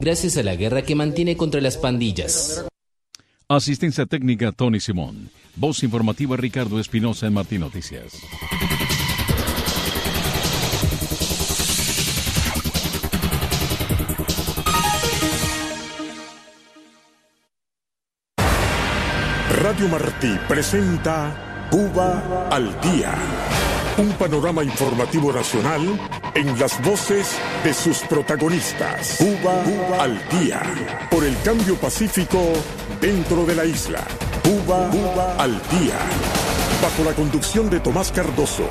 gracias a la guerra que mantiene contra las pandillas. Asistencia técnica Tony Simón. Voz informativa Ricardo Espinosa en Martín Noticias. Radio Martí presenta Cuba al Día. Un panorama informativo nacional en las voces de sus protagonistas. Cuba al Día. Por el cambio pacífico dentro de la isla. Cuba al Día. Bajo la conducción de Tomás Cardoso.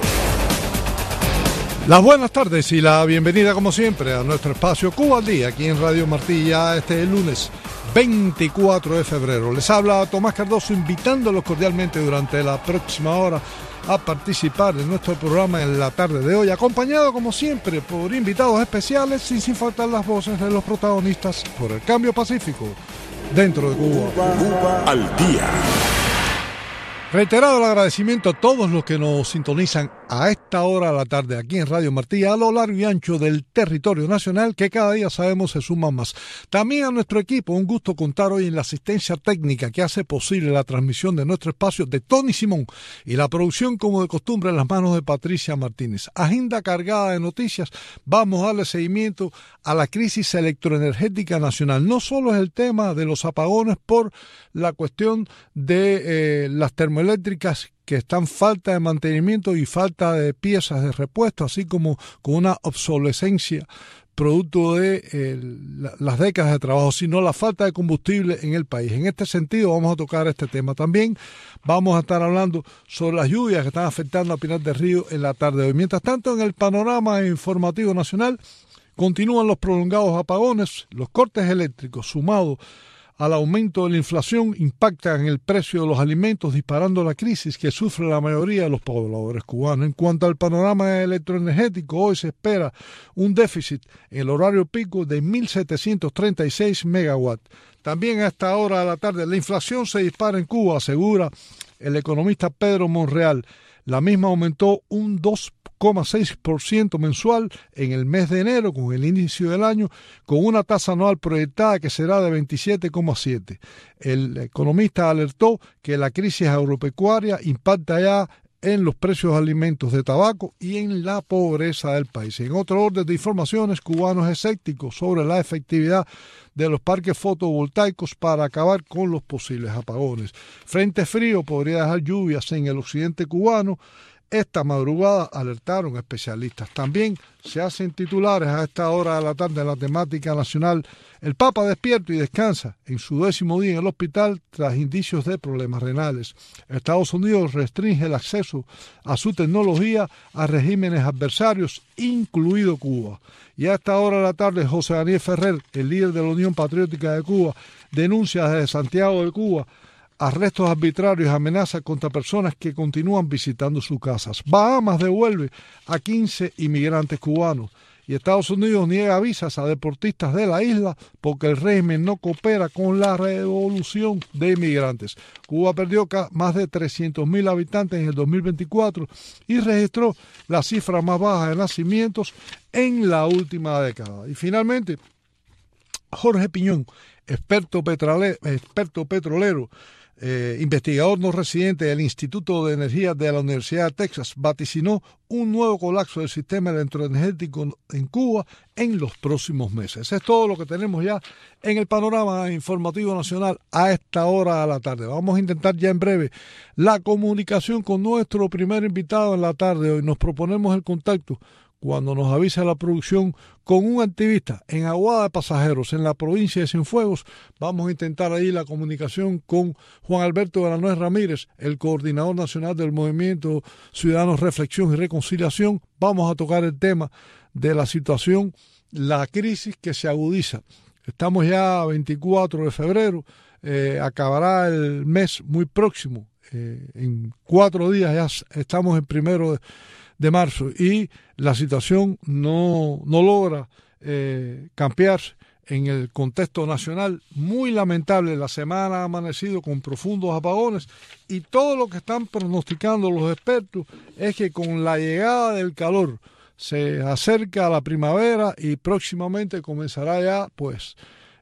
Las buenas tardes y la bienvenida como siempre a nuestro espacio Cuba al Día aquí en Radio Martí. Ya este lunes 24 de febrero. Les habla Tomás Cardoso invitándolos cordialmente durante la próxima hora a participar en nuestro programa en la tarde de hoy, acompañado como siempre por invitados especiales y sin faltar las voces de los protagonistas por el cambio pacífico dentro de Cuba. Cuba al Día. Reiterado el agradecimiento a todos los que nos sintonizan a esta hora de la tarde aquí en Radio Martí, a lo largo y ancho del territorio nacional, que cada día sabemos se suman más. También a nuestro equipo, un gusto contar hoy en la asistencia técnica que hace posible la transmisión de nuestro espacio de Tony Simón y la producción, como de costumbre, en las manos de Patricia Martínez. Agenda cargada de noticias. Vamos a darle seguimiento a la crisis electroenergética nacional. No solo es el tema de los apagones por la cuestión de las termoeléctricas que están falta de mantenimiento y falta de piezas de repuesto, así como con una obsolescencia producto de las décadas de trabajo, sino la falta de combustible en el país. En este sentido vamos a tocar este tema. También vamos a estar hablando sobre las lluvias que están afectando a Pinar del Río en la tarde de hoy. Mientras tanto, en el panorama informativo nacional continúan los prolongados apagones, los cortes eléctricos sumados al aumento de la inflación impactan en el precio de los alimentos, disparando la crisis que sufre la mayoría de los pobladores cubanos. En cuanto al panorama electroenergético, hoy se espera un déficit en el horario pico de 1.736 megawatts. También a esta hora de la tarde la inflación se dispara en Cuba, asegura el economista Pedro Monreal. La misma aumentó un 2,6% mensual en el mes de enero, con el inicio del año, con una tasa anual proyectada que será de 27,7%. El economista alertó que la crisis agropecuaria impacta ya en los precios de alimentos, de tabaco y en la pobreza del país. En otro orden de informaciones, cubanos escépticos sobre la efectividad de los parques fotovoltaicos para acabar con los posibles apagones. Frente frío podría dejar lluvias en el occidente cubano. Esta madrugada alertaron especialistas. También se hacen titulares a esta hora de la tarde en la temática nacional. El Papa despierto y descansa en su 10º día en el hospital tras indicios de problemas renales. Estados Unidos restringe el acceso a su tecnología a regímenes adversarios, incluido Cuba. Y a esta hora de la tarde, José Daniel Ferrer, el líder de la Unión Patriótica de Cuba, denuncia desde Santiago de Cuba arrestos arbitrarios y amenazas contra personas que continúan visitando sus casas. Bahamas devuelve a 15 inmigrantes cubanos y Estados Unidos niega visas a deportistas de la isla porque el régimen no coopera con la revolución de inmigrantes. Cuba perdió más de 300.000 habitantes en el 2024 y registró la cifra más baja de nacimientos en la última década. Y finalmente, Jorge Piñón, experto petrolero, investigador no residente del Instituto de Energía de la Universidad de Texas, vaticinó un nuevo colapso del sistema electroenergético en Cuba en los próximos meses. Es todo lo que tenemos ya en el panorama informativo nacional a esta hora de la tarde. Vamos a intentar ya en breve la comunicación con nuestro primer invitado en la tarde. Hoy nos proponemos el contacto cuando nos avisa la producción con un activista en Aguada de Pasajeros, en la provincia de Cienfuegos. Vamos a intentar ahí la comunicación con Juan Alberto Granollers Ramírez, el coordinador nacional del Movimiento Ciudadanos Reflexión y Reconciliación. Vamos a tocar el tema de la situación, la crisis que se agudiza. Estamos ya a 24 de febrero, acabará el mes muy próximo. En 4 días ya estamos en 1 de marzo y la situación no logra cambiarse en el contexto nacional. Muy lamentable, la semana ha amanecido con profundos apagones y todo lo que están pronosticando los expertos es que con la llegada del calor se acerca a la primavera y próximamente comenzará ya pues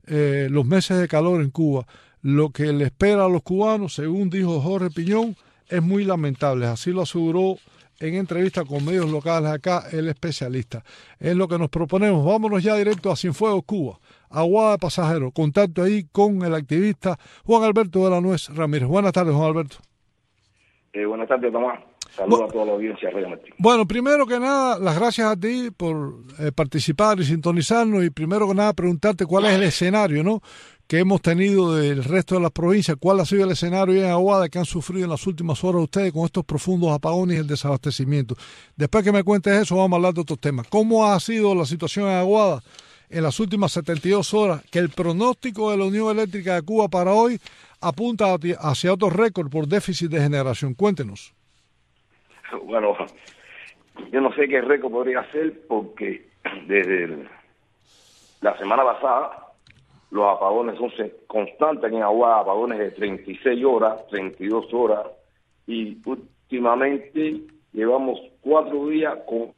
los meses de calor en Cuba. Lo que le espera a los cubanos, según dijo Jorge Piñón, es muy lamentable. Así lo aseguró en entrevista con medios locales acá el especialista. Es lo que nos proponemos. Vámonos ya directo a Cienfuegos, Cuba. Aguada de Pasajeros. Contacto ahí con el activista Juan Alberto de la Nuez Ramírez. Buenas tardes, Juan Alberto. Buenas tardes, Tomás. Saludos a toda la audiencia. Bueno, primero que nada, las gracias a ti por participar y sintonizarnos. Y primero que nada, preguntarte cuál es el escenario, ¿no?, que hemos tenido del resto de las provincias. ¿Cuál ha sido el escenario en Aguada que han sufrido en las últimas horas ustedes con estos profundos apagones y el desabastecimiento? Después que me cuentes eso, vamos a hablar de otros temas. ¿Cómo ha sido la situación en Aguada en las últimas 72 horas? Que el pronóstico de la Unión Eléctrica de Cuba para hoy apunta hacia otro récord por déficit de generación. Cuéntenos. Bueno, yo no sé qué récord podría ser, porque desde la semana pasada los apagones son constantes en Aguada, apagones de 36 horas, 32 horas, y últimamente llevamos 4 días con...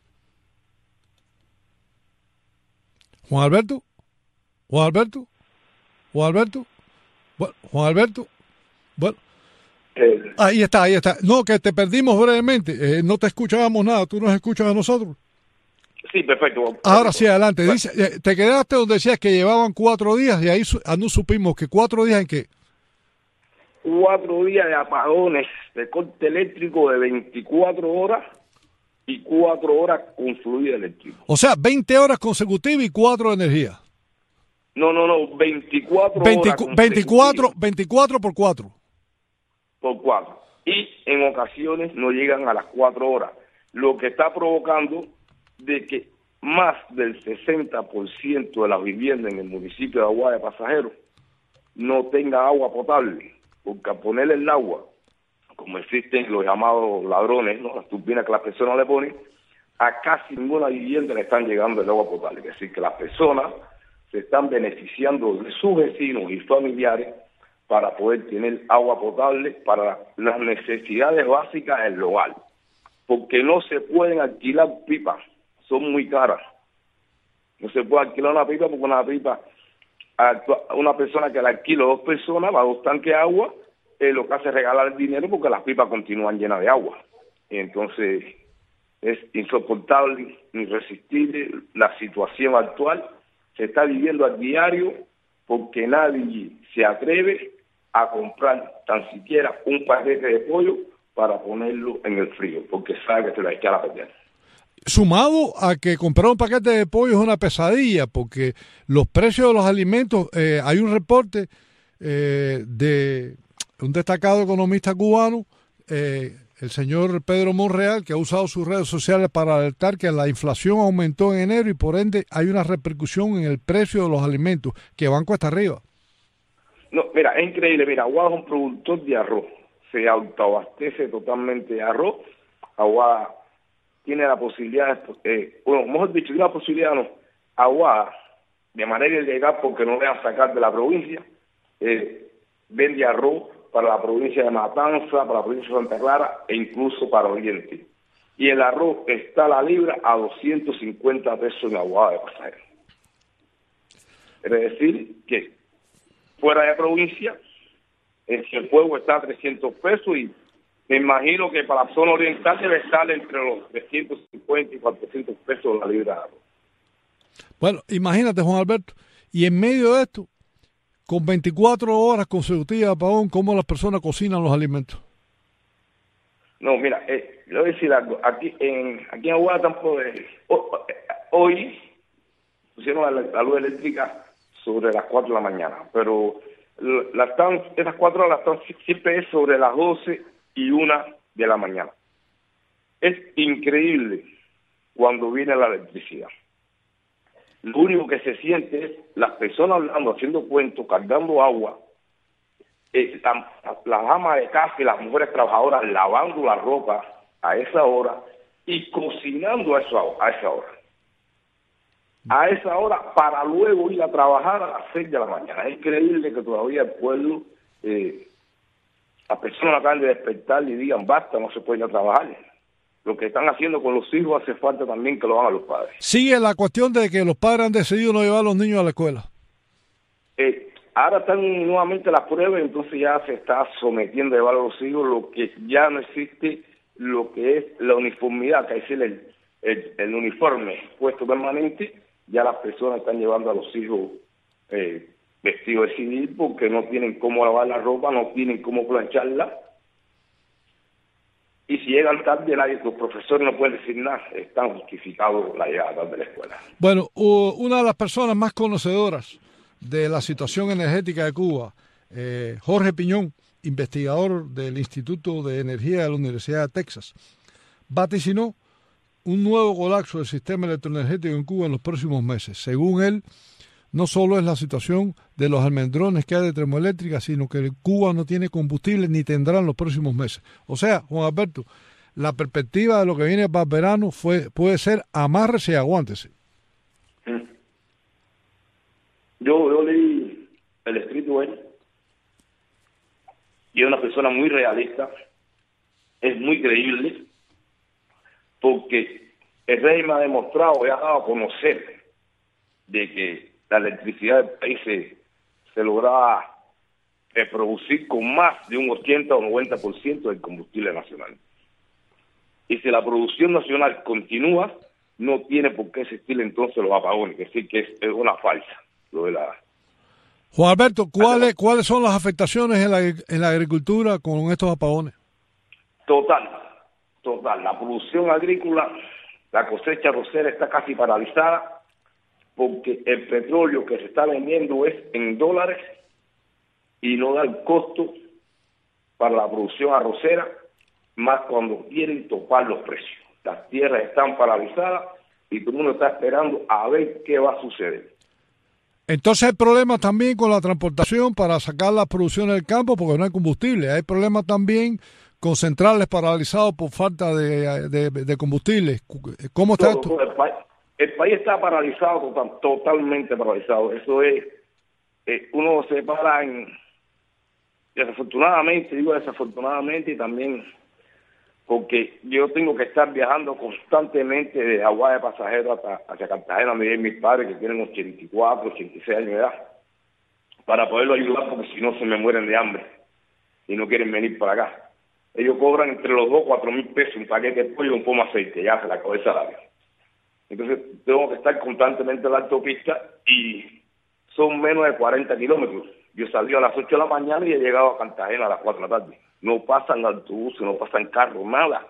Juan Alberto. Bueno, ahí está. No, que te perdimos brevemente, no te escuchábamos nada, tú nos escuchas a nosotros. Sí, perfecto. Ahora sí, adelante. Dice, te quedaste donde decías que llevaban 4 días y ahí no supimos que 4 días en qué. 4 días de apagones de corte eléctrico de 24 horas y 4 horas con fluido eléctrico. O sea, 20 horas consecutivas y 4 de energía. No, 24 horas. 24 por 4. Por 4. Y en ocasiones no llegan a las 4 horas, lo que está provocando de que más del 60% de las viviendas en el municipio de Aguada de Pasajeros no tenga agua potable, porque al ponerle el agua, como existen los llamados ladrones, ¿no?, las turbinas que las personas le ponen, a casi ninguna vivienda le están llegando el agua potable. Es decir, que las personas se están beneficiando de sus vecinos y familiares para poder tener agua potable para las necesidades básicas del hogar, porque no se pueden alquilar pipas, son muy caras. No se puede alquilar una pipa porque una pipa, a una persona que la alquila 2 personas, va a 2 tanques de agua, lo que hace es regalar el dinero porque las pipas continúan llenas de agua. Y entonces es insoportable, irresistible la situación actual. Se está viviendo a diario porque nadie se atreve a comprar tan siquiera un paquete de pollo para ponerlo en el frío, porque sabe que se lo hay que echar a perder. Sumado a que comprar un paquete de pollo es una pesadilla, porque los precios de los alimentos, hay un reporte de un destacado economista cubano, el señor Pedro Monreal, que ha usado sus redes sociales para alertar que la inflación aumentó en enero y por ende hay una repercusión en el precio de los alimentos que van cuesta arriba. No, mira, es increíble. Mira, Aguada es un productor de arroz, se autoabastece totalmente de arroz. Aguada tiene la posibilidad, mejor dicho, tiene la posibilidad, no, Aguada, de manera ilegal, porque no le van a sacar de la provincia, vende arroz para la provincia de Matanza, para la provincia de Santa Clara e incluso para Oriente. Y el arroz está a la libra a 250 pesos en Aguada de Pasajeros. Es decir, que fuera de provincia, el fuego está a 300 pesos y me imagino que para la zona oriental debe estar entre los 350 y 400 pesos la libra de arroz. Bueno, imagínate, Juan Alberto, y en medio de esto, con 24 horas consecutivas de apagón, ¿cómo las personas cocinan los alimentos? No, mira, le voy a decir algo. Aquí en Aguada tampoco, hoy pusieron la luz eléctrica sobre las 4 de la mañana, pero esas 4 horas siempre es sobre las 12 y 1 de la mañana. Es increíble cuando viene la electricidad. Lo único que se siente es las personas hablando, haciendo cuentos, cargando agua, las amas de casa y las mujeres trabajadoras lavando la ropa a esa hora y cocinando a esa hora. A esa hora para luego ir a trabajar a las 6 de la mañana. Es increíble que todavía el pueblo, las personas acaban de despertar y digan basta, no se puede ir a trabajar. Lo que están haciendo con los hijos hace falta también que lo hagan los padres. Sigue la cuestión de que los padres han decidido no llevar a los niños a la escuela. Ahora están nuevamente las pruebas, entonces ya se está sometiendo a evaluar los hijos, lo que ya no existe, lo que es la uniformidad, que es el uniforme puesto permanente, ya las personas están llevando a los hijos vestidos de civil porque no tienen cómo lavar la ropa, no tienen cómo plancharla. Y si llegan tarde, los profesores no pueden decir nada, están justificados la llegada tarde de la escuela. Bueno, una de las personas más conocedoras de la situación energética de Cuba, Jorge Piñón, investigador del Instituto de Energía de la Universidad de Texas, vaticinó un nuevo colapso del sistema electroenergético en Cuba en los próximos meses. Según él, no solo es la situación de los almendrones que hay de termoeléctricas, sino que Cuba no tiene combustible ni tendrá en los próximos meses. O sea, Juan Alberto, la perspectiva de lo que viene para el verano puede ser amárrese y aguántese. Yo leí el escrito de él y es una persona muy realista, es muy creíble, porque el régimen ha demostrado y ha dado a conocer de que la electricidad del país se lograba producir con más de un 80 o 90% del combustible nacional. Y si la producción nacional continúa, no tiene por qué existir entonces los apagones, es decir, que es una falsa. Lo de la... Juan Alberto, ¿cuáles son las afectaciones en la agricultura con estos apagones? Total. La producción agrícola, la cosecha arrocera está casi paralizada porque el petróleo que se está vendiendo es en dólares y no da el costo para la producción arrocera, más cuando quieren topar los precios. Las tierras están paralizadas y todo el mundo está esperando a ver qué va a suceder. Entonces hay problemas también con la transportación para sacar la producción del campo porque no hay combustible. Hay problemas también con centrales paralizados por falta de combustible. ¿Cómo está esto? El país está paralizado, totalmente paralizado. Eso es, uno se para desafortunadamente y también porque yo tengo que estar viajando constantemente de Aguada de Pasajeros hacia Cartagena, me mis padres que tienen 84, 86 años de edad, para poderlo ayudar porque si no se me mueren de hambre y no quieren venir para acá. Ellos cobran entre los 2 4 mil pesos un paquete de pollo y un pomo de aceite, ya se le acabó el salario. Entonces tengo que estar constantemente en la autopista y son menos de 40 kilómetros. Yo salí a las 8 de la mañana y he llegado a Cartagena a las 4 de la tarde. No pasan autobuses, no pasan carros, nada.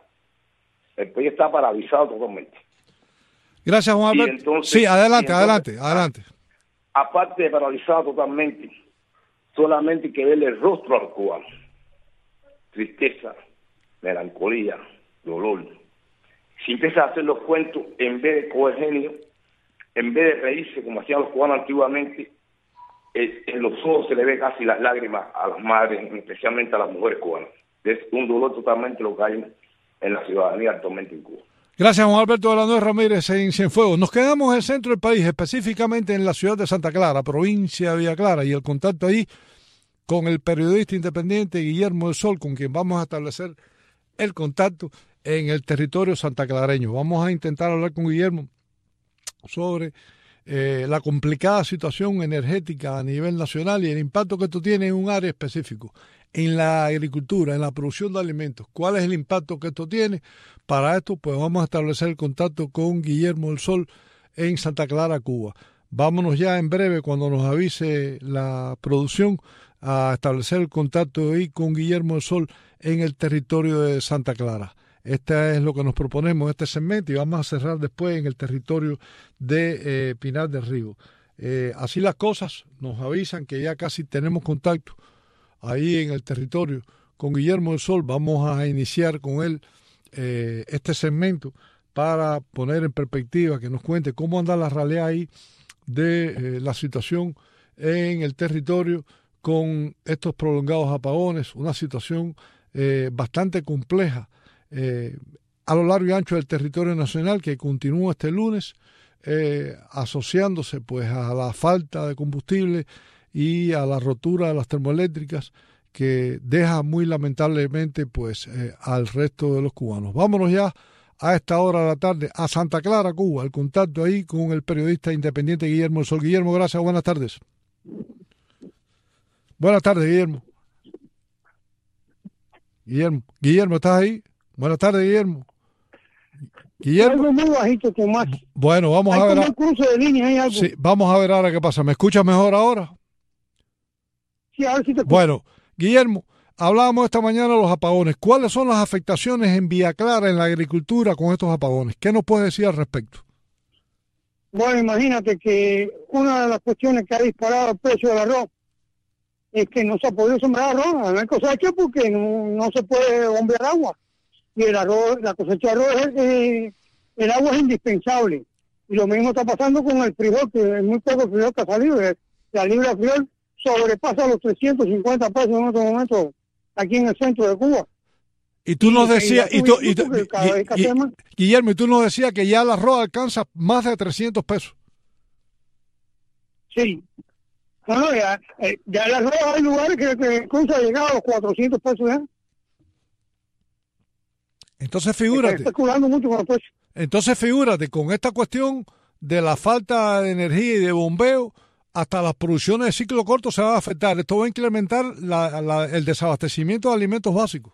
El país está paralizado totalmente. Gracias, Juan Alberto. Entonces, sí, adelante. Aparte de paralizado totalmente, solamente hay que verle el rostro al cubano. Tristeza, melancolía, dolor. Si empieza a hacer los cuentos, en vez de coger genio, en vez de reírse como hacían los cubanos antiguamente, en los ojos se le ve casi las lágrimas a las madres, especialmente a las mujeres cubanas. Es un dolor totalmente lo que hay en la ciudadanía actualmente en Cuba. Gracias, Juan Alberto Villanueva Ramírez en Cienfuegos. Nos quedamos en el centro del país, específicamente en la ciudad de Santa Clara, provincia de Villa Clara, y el contacto ahí con el periodista independiente Guillermo del Sol, con quien vamos a establecer el contacto en el territorio santaclareño. Vamos a intentar hablar con Guillermo sobre la complicada situación energética a nivel nacional y el impacto que esto tiene en un área específico, en la agricultura, en la producción de alimentos. ¿Cuál es el impacto que esto tiene? Para esto, pues vamos a establecer el contacto con Guillermo del Sol en Santa Clara, Cuba. Vámonos ya en breve, cuando nos avise la producción, a establecer el contacto ahí con Guillermo del Sol en el territorio de Santa Clara. Este es lo que nos proponemos, este segmento, y vamos a cerrar después en el territorio de Pinar del Río. Así las cosas, nos avisan que ya casi tenemos contacto ahí en el territorio con Guillermo del Sol. Vamos a iniciar con él este segmento para poner en perspectiva, que nos cuente cómo anda la realidad ahí de la situación en el territorio con estos prolongados apagones, una situación bastante compleja a lo largo y ancho del territorio nacional, que continúa este lunes asociándose pues a la falta de combustible y a la rotura de las termoeléctricas, que deja muy lamentablemente pues al resto de los cubanos. Vámonos ya a esta hora de la tarde a Santa Clara, Cuba, el contacto ahí con el periodista independiente Guillermo del Sol. Guillermo, gracias, buenas tardes. Buenas tardes, Guillermo. Guillermo, ¿estás ahí? Buenas tardes, Guillermo. Algo muy bajito, Tomás. Bueno, vamos a ver. Hay un cruce de línea, hay algo. Sí, vamos a ver ahora qué pasa. ¿Me escuchas mejor ahora? Sí, ahora sí te escucho. Bueno, Guillermo, hablábamos esta mañana de los apagones. ¿Cuáles son las afectaciones en Villa Clara, en la agricultura, con estos apagones? ¿Qué nos puedes decir al respecto? Bueno, imagínate que una de las cuestiones que ha disparado el precio del arroz es que no se ha podido sembrar arroz, no hay cosecha porque no se puede bombear agua. Y el arroz, la cosecha de arroz, el agua es indispensable. Y lo mismo está pasando con el frijol, que es muy poco el frijol que ha salido. La libra de frijol sobrepasa los 350 pesos en otro momento aquí en el centro de Cuba. Y tú nos decías, Guillermo, y tú nos decías que ya el arroz alcanza más de 300 pesos. Sí. Bueno, ya el arroz hay lugares que incluso ha llegado a los 400 pesos ya. Entonces figúrate. Está especulando mucho con los precios. Entonces figúrate, con esta cuestión de la falta de energía y de bombeo, hasta las producciones de ciclo corto se van a afectar. Esto va a incrementar el desabastecimiento de alimentos básicos.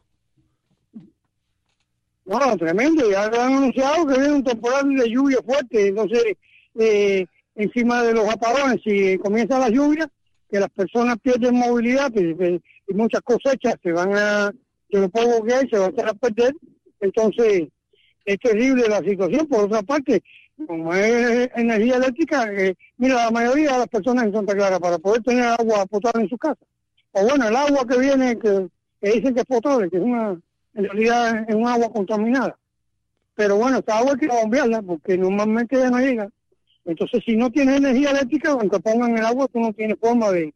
No, tremendo. Ya han anunciado que viene un temporal de lluvia fuerte. Entonces, encima de los apagones, si comienza la lluvia, que las personas pierden movilidad y muchas cosechas se van a, de lo poco que hay, se van a hacer a perder. Entonces, es terrible la situación. Por otra parte, como es energía eléctrica, mira, la mayoría de las personas en Santa Clara, para poder tener agua potable en su casa, o bueno, el agua que viene, que dicen que es potable, que es en realidad es un agua contaminada. Pero bueno, esta agua hay que bombearla, porque normalmente ya no llega. Entonces, si no tienes energía eléctrica, aunque pongan el agua, tú no tienes forma de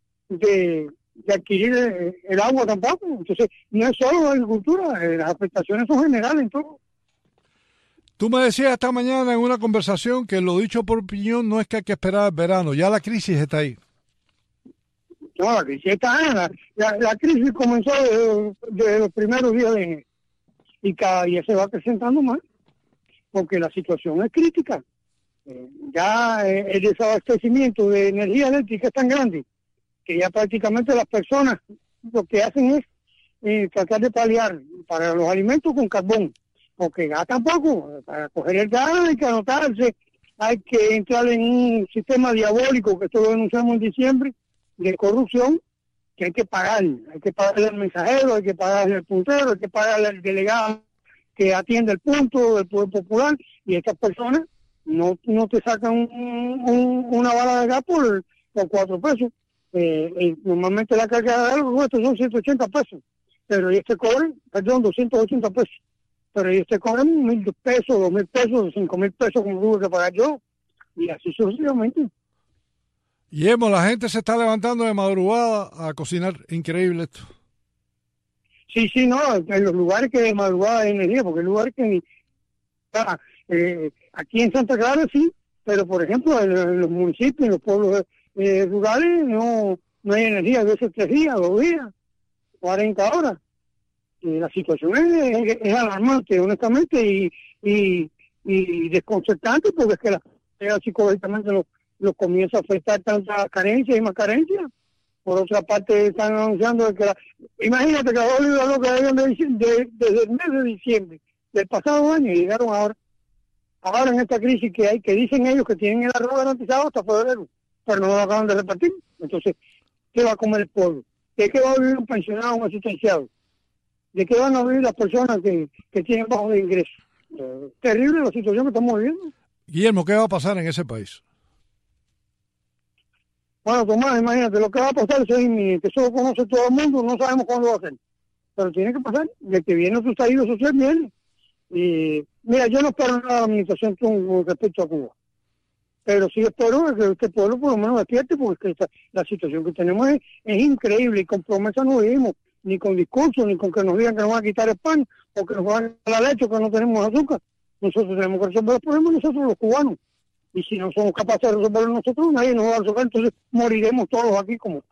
adquirir el agua tampoco. Entonces, no es solo la agricultura, las afectaciones son generales en todo. Tú me decías esta mañana en una conversación que lo dicho por opinión no es que hay que esperar el verano, ya la crisis está ahí. No, la crisis está ahí. La crisis comenzó desde los primeros días de enero y cada día se va acrecentando más porque la situación es crítica. Ya el desabastecimiento de energía eléctrica es tan grande que ya prácticamente las personas lo que hacen es tratar de paliar para los alimentos con carbón, porque gas tampoco. Para coger el gas hay que anotarse, hay que entrar en un sistema diabólico, que esto lo denunciamos en diciembre, de corrupción, que hay que pagarle al mensajero, hay que pagarle al puntero, hay que pagarle al delegado que atiende el punto del Poder Popular, y estas personas no te sacan una bala de gas por 4 pesos. Normalmente la carga de algo nuestro son 180 pesos, pero ellos te cobran, 280 pesos, pero ellos te cobran 1.000 pesos, 2.000 pesos, 5.000 pesos como tuve que pagar yo, y así sucesivamente. Guillermo, la gente se está levantando de madrugada a cocinar, increíble esto. Sí, no, en los lugares que de madrugada hay energía, porque hay lugares que aquí en Santa Clara sí, pero por ejemplo en los municipios, en los pueblos rurales no hay energía, a veces 3 días, 2 días, 40 horas. La situación es alarmante, honestamente, y desconcertante, porque es que psicológicamente los comienza a afectar tantas carencias y más carencias. Por otra parte, están anunciando que imagínate que los óleos que habían desde el mes de diciembre del pasado año llegaron ahora en esta crisis que hay, que dicen ellos que tienen el arroz garantizado hasta febrero, pero no lo acaban de repartir. Entonces, ¿qué va a comer el pueblo? ¿De qué va a vivir un pensionado, un asistenciado? ¿De qué van a vivir las personas que tienen bajo de ingresos? Terrible la situación que estamos viviendo. Guillermo, ¿qué va a pasar en ese país? Bueno, Tomás, imagínate, lo que va a pasar es inminente. Eso lo conoce todo el mundo, no sabemos cuándo va a ser. Pero tiene que pasar. De que viene su estallido social, viene. Y mira, yo no espero nada de la administración con respecto a Cuba. Pero sí espero que este pueblo por lo menos despierte, porque la situación que tenemos es increíble, y con promesas no vivimos, ni con discursos, ni con que nos digan que nos van a quitar el pan, o que nos van a quitar la leche, o que no tenemos azúcar. Nosotros tenemos que resolver los problemas nosotros los cubanos. Y si no somos capaces de resolverlo nosotros, nadie nos va a resolver, entonces moriremos todos aquí como...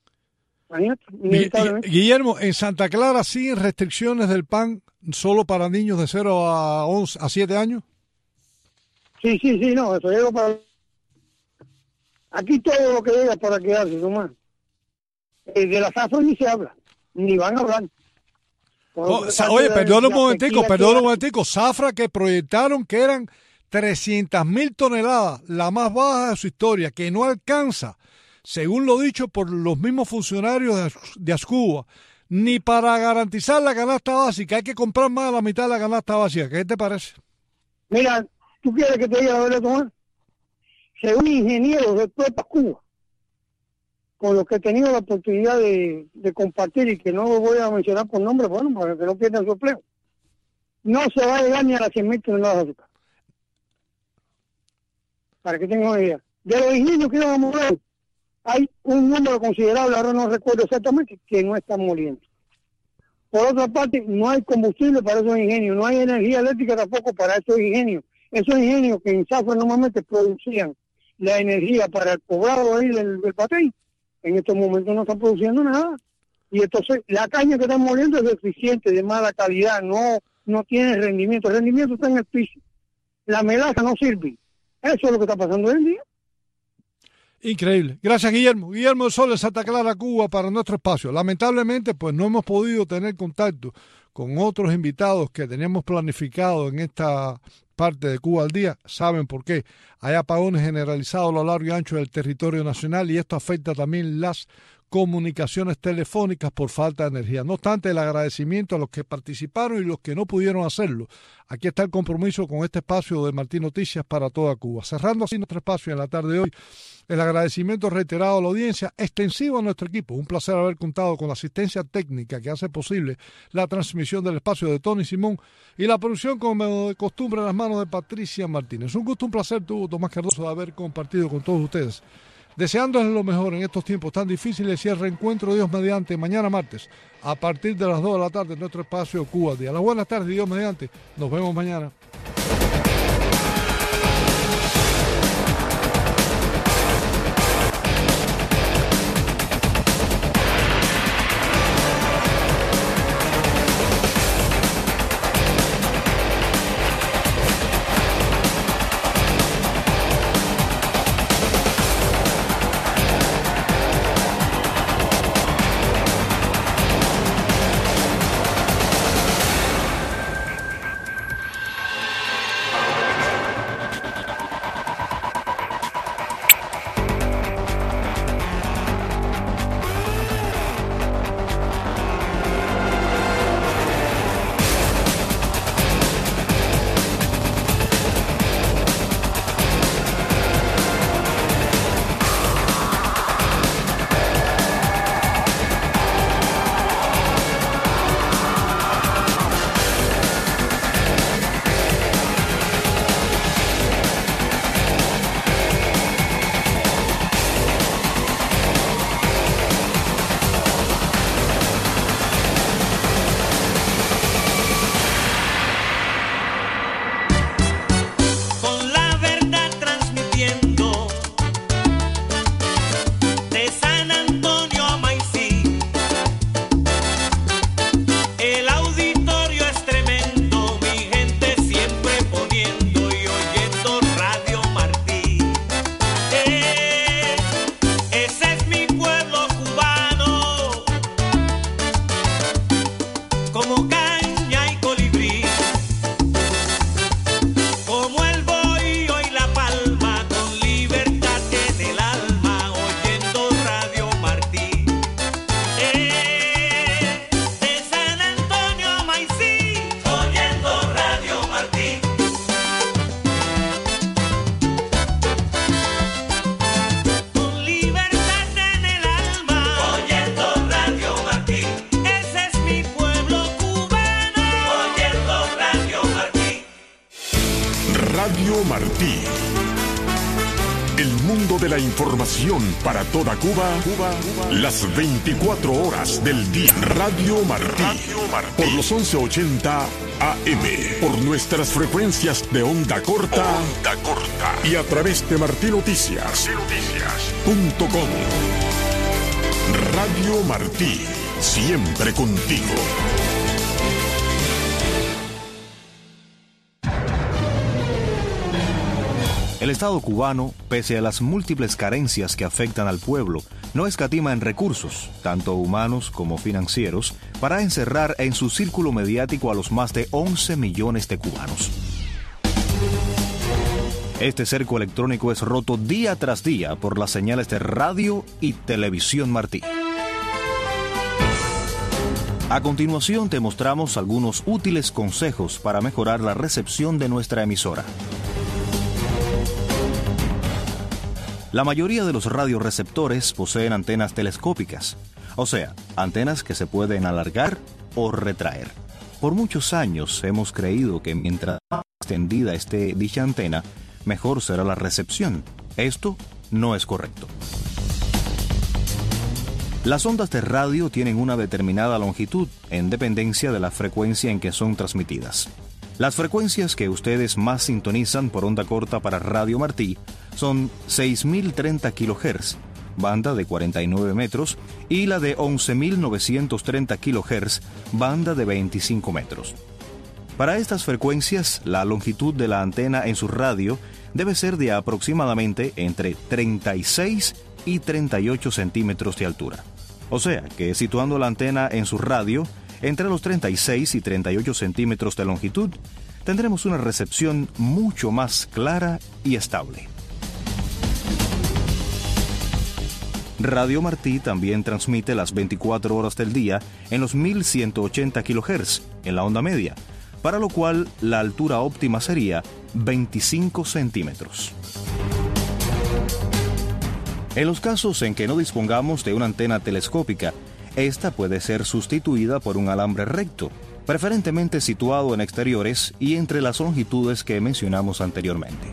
Guillermo, en Santa Clara siguen restricciones del pan solo para niños de 0 a 7 años. Sí, no, eso llega para... Aquí todo lo que llega para quedarse, Tomás. De la Zafra ni se habla, ni van a hablar. Oye, perdón un momentico. Zafra que proyectaron que eran 300.000 toneladas, la más baja de su historia, que no alcanza, según lo dicho por los mismos funcionarios de Ascuba, ni para garantizar la canasta básica. Hay que comprar más de la mitad de la canasta básica. ¿Qué te parece? Mira, ¿tú quieres que te diga la verdad, Tomás? Según ingenieros de Puerto Cuba, con los que he tenido la oportunidad de compartir y que no lo voy a mencionar por nombre, bueno, para que no pierdan su empleo, no se va a llegar ni a las 100.000 toneladas de azúcar. Para que tengan una idea. De los ingenios que iban a morir, hay un número considerable, ahora no recuerdo exactamente, que no están muriendo. Por otra parte, no hay combustible para esos ingenios, no hay energía eléctrica tampoco para esos ingenios. Esos ingenios que en Zafra normalmente producían la energía para el poblado ahí del Patey, en estos momentos no están produciendo nada. Y entonces la caña que están moliendo es deficiente, de mala calidad, no tiene rendimiento. El rendimiento está en el piso. La melaza no sirve. Eso es lo que está pasando hoy en día. Increíble. Gracias, Guillermo. Guillermo del Sol de Santa Clara, Cuba, para nuestro espacio. Lamentablemente, pues no hemos podido tener contacto con otros invitados que teníamos planificado en esta parte de Cuba al día. Saben por qué. Hay apagones generalizados a lo largo y ancho del territorio nacional y esto afecta también las comunicaciones telefónicas por falta de energía. No obstante, el agradecimiento a los que participaron y los que no pudieron hacerlo. Aquí está el compromiso con este espacio de Martín Noticias para toda Cuba. Cerrando así nuestro espacio en la tarde de hoy, el agradecimiento reiterado a la audiencia, extensivo a nuestro equipo. Un placer haber contado con la asistencia técnica que hace posible la transmisión del espacio de Tony Simón y la producción, como de costumbre, en las manos de Patricia Martínez. Un gusto, un placer, Tomás Cardoso, de haber compartido con todos ustedes. Deseándoles lo mejor en estos tiempos tan difíciles y el reencuentro, Dios mediante, mañana martes, a partir de las 2 de la tarde en nuestro espacio Cuba al Día. Las buenas tardes, Dios mediante. Nos vemos mañana. Radio Martí. El mundo de la información para toda Cuba, las 24 horas del día. Radio Martí. Por los 1180 AM. Por nuestras frecuencias de onda corta. Y a través de martinoticias.com. Radio Martí. Siempre contigo. El Estado cubano, pese a las múltiples carencias que afectan al pueblo, no escatima en recursos, tanto humanos como financieros, para encerrar en su círculo mediático a los más de 11 millones de cubanos. Este cerco electrónico es roto día tras día por las señales de radio y televisión Martí. A continuación te mostramos algunos útiles consejos para mejorar la recepción de nuestra emisora. La mayoría de los radioreceptores poseen antenas telescópicas, o sea, antenas que se pueden alargar o retraer. Por muchos años hemos creído que mientras más extendida esté dicha antena, mejor será la recepción. Esto no es correcto. Las ondas de radio tienen una determinada longitud en dependencia de la frecuencia en que son transmitidas. Las frecuencias que ustedes más sintonizan por onda corta para Radio Martí son 6.030 kHz, banda de 49 metros, y la de 11.930 kHz, banda de 25 metros. Para estas frecuencias, la longitud de la antena en su radio debe ser de aproximadamente entre 36 y 38 centímetros de altura. O sea, que situando la antena en su radio, entre los 36 y 38 centímetros de longitud, tendremos una recepción mucho más clara y estable. Radio Martí también transmite las 24 horas del día en los 1180 kHz, en la onda media, para lo cual la altura óptima sería 25 centímetros. En los casos en que no dispongamos de una antena telescópica, esta puede ser sustituida por un alambre recto, preferentemente situado en exteriores y entre las longitudes que mencionamos anteriormente.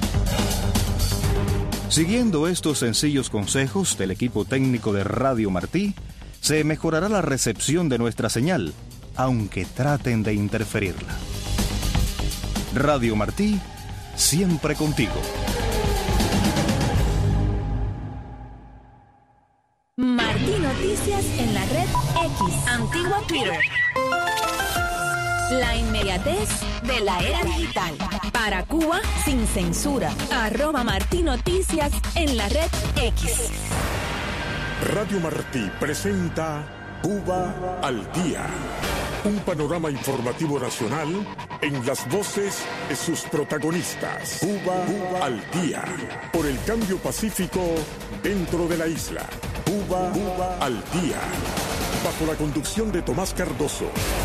Siguiendo estos sencillos consejos del equipo técnico de Radio Martí, se mejorará la recepción de nuestra señal, aunque traten de interferirla. Radio Martí, siempre contigo. Martí Noticias en la red X, antigua Twitter. La inmediatez de la era digital. Para Cuba sin censura. @Martí Noticias en la red X. Radio Martí presenta Cuba al Día. Un panorama informativo nacional en las voces de sus protagonistas. Cuba al Día. Por el cambio pacífico dentro de la isla. Cuba al Día. Bajo la conducción de Tomás Cardoso.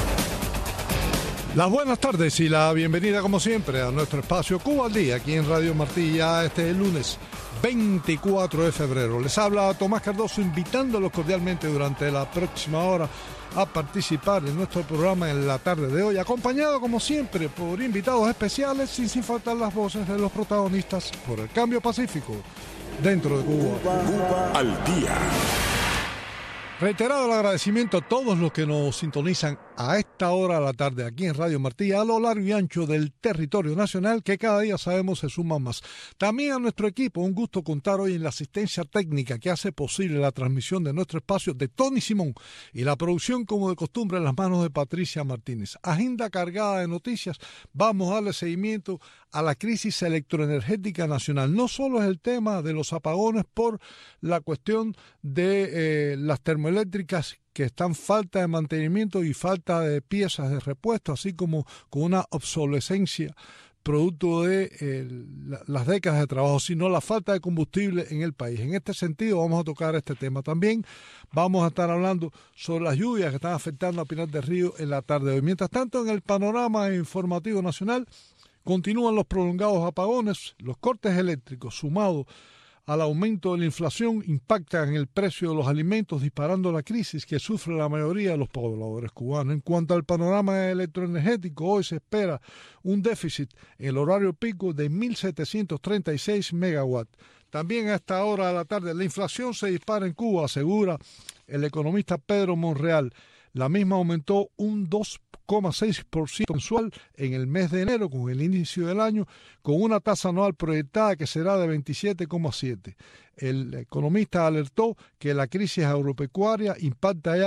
Las buenas tardes y la bienvenida como siempre a nuestro espacio Cuba al Día, aquí en Radio Martí, ya este lunes 24 de febrero. Les habla Tomás Cardoso, invitándolos cordialmente durante la próxima hora a participar en nuestro programa en la tarde de hoy, acompañado como siempre por invitados especiales, sin faltar las voces de los protagonistas por el cambio pacífico dentro de Cuba. Cuba al Día. Reiterado el agradecimiento a todos los que nos sintonizan a esta hora de la tarde aquí en Radio Martí, a lo largo y ancho del territorio nacional, que cada día sabemos se suman más. También a nuestro equipo, un gusto contar hoy en la asistencia técnica que hace posible la transmisión de nuestro espacio de Tony Simón y la producción, como de costumbre, en las manos de Patricia Martínez. Agenda cargada de noticias. Vamos a darle seguimiento a la crisis electroenergética nacional. No solo es el tema de los apagones por la cuestión de las termoeléctricas que están falta de mantenimiento y falta de piezas de repuesto, así como con una obsolescencia producto de las décadas de trabajo, sino la falta de combustible en el país. En este sentido vamos a tocar este tema. También vamos a estar hablando sobre las lluvias que están afectando a Pinar del Río en la tarde de hoy. Mientras tanto, en el panorama informativo nacional, continúan los prolongados apagones, los cortes eléctricos sumados al aumento de la inflación impactan en el precio de los alimentos, disparando la crisis que sufre la mayoría de los pobladores cubanos. En cuanto al panorama electroenergético, hoy se espera un déficit en el horario pico de 1.736 megawatts. También a esta hora de la tarde la inflación se dispara en Cuba, asegura el economista Pedro Monreal. La misma aumentó un 2,6% mensual en el mes de enero, con el inicio del año, con una tasa anual proyectada que será de 27,7%. El economista alertó que la crisis agropecuaria impacta ya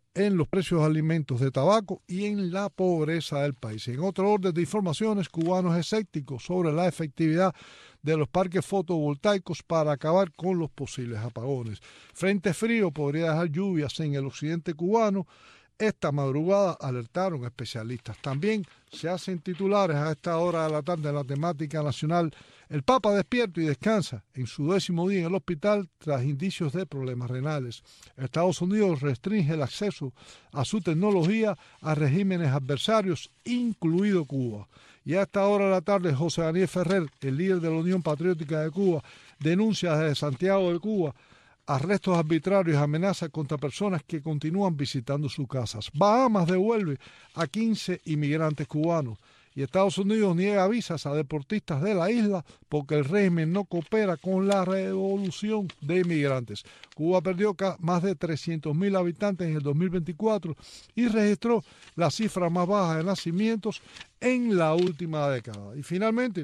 en los precios de alimentos, de tabaco y en la pobreza del país. En otro orden de informaciones, cubanos escépticos sobre la efectividad de los parques fotovoltaicos para acabar con los posibles apagones. Frente frío podría dejar lluvias en el occidente cubano. Esta madrugada alertaron especialistas. También se hacen titulares a esta hora de la tarde en la temática nacional. El Papa despierto y descansa en su 10º día en el hospital tras indicios de problemas renales. Estados Unidos restringe el acceso a su tecnología a regímenes adversarios, incluido Cuba. Y a esta hora de la tarde, José Daniel Ferrer, el líder de la Unión Patriótica de Cuba, denuncia desde Santiago de Cuba arrestos arbitrarios y amenazas contra personas que continúan visitando sus casas. Bahamas devuelve a 15 inmigrantes cubanos y Estados Unidos niega visas a deportistas de la isla porque el régimen no coopera con la revolución de inmigrantes. Cuba perdió más de 300.000 habitantes en el 2024 y registró la cifra más baja de nacimientos en la última década. Y finalmente,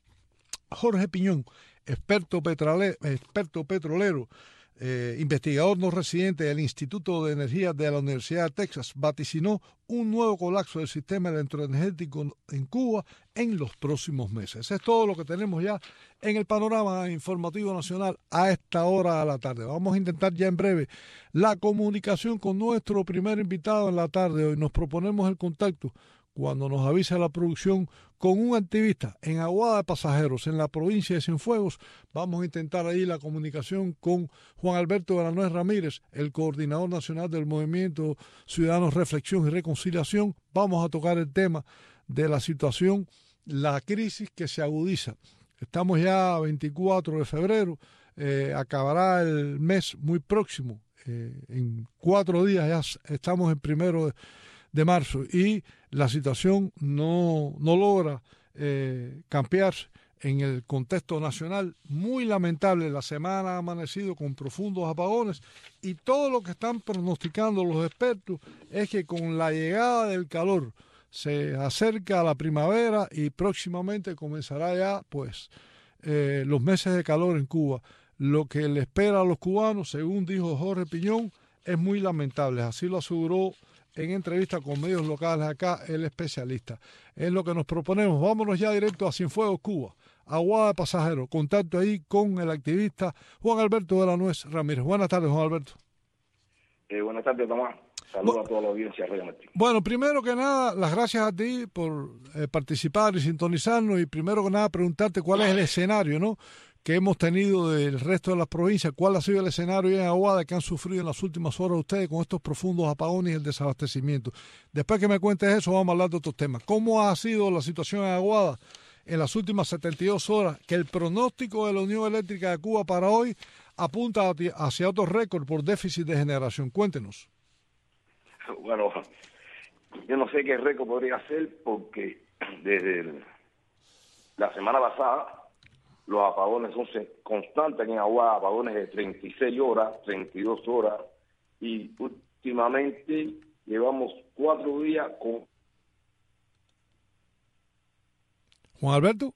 Jorge Piñón, experto petrolero, investigador no residente del Instituto de Energía de la Universidad de Texas, vaticinó un nuevo colapso del sistema electroenergético en Cuba en los próximos meses. Es todo lo que tenemos ya en el panorama informativo nacional a esta hora de la tarde. Vamos a intentar ya en breve la comunicación con nuestro primer invitado en la tarde. Hoy nos proponemos el contacto, cuando nos avisa la producción, con un activista en Aguada de Pasajeros, en la provincia de Cienfuegos. Vamos a intentar ahí la comunicación con Juan Alberto de la Nuez Ramírez, el coordinador nacional del Movimiento Ciudadanos Reflexión y Reconciliación. Vamos a tocar el tema de la situación, la crisis que se agudiza. Estamos ya a 24 de febrero, acabará el mes muy próximo. En 4 días ya estamos en 1 de marzo y la situación no logra cambiarse en el contexto nacional. Muy lamentable, la semana ha amanecido con profundos apagones y todo lo que están pronosticando los expertos es que con la llegada del calor se acerca la primavera y próximamente comenzará ya los meses de calor en Cuba. Lo que le espera a los cubanos, según dijo Jorge Piñón, es muy lamentable. Así lo aseguró en entrevista con medios locales acá el especialista. Es lo que nos proponemos. Vámonos ya directo a Cienfuegos, Cuba. Aguada de Pasajeros. Contacto ahí con el activista Juan Alberto de la Nuez Ramírez. Buenas tardes, Juan Alberto. Buenas tardes, Tomás. Saludos a toda la audiencia. Bueno, primero que nada, las gracias a ti por participar y sintonizarnos. Y primero que nada, preguntarte cuál es el escenario, ¿no?, que hemos tenido del resto de las provincias. ¿Cuál ha sido el escenario en Aguada que han sufrido en las últimas horas ustedes con estos profundos apagones y el desabastecimiento? Después que me cuentes eso, vamos a hablar de otros temas. ¿Cómo ha sido la situación en Aguada en las últimas 72 horas? Que el pronóstico de la Unión Eléctrica de Cuba para hoy apunta hacia otro récord por déficit de generación. Cuéntenos. Bueno, yo no sé qué récord podría ser porque desde la semana pasada los apagones son constantes aquí en Aguada, apagones de 36 horas, 32 horas, y últimamente llevamos 4 días con... Juan Alberto.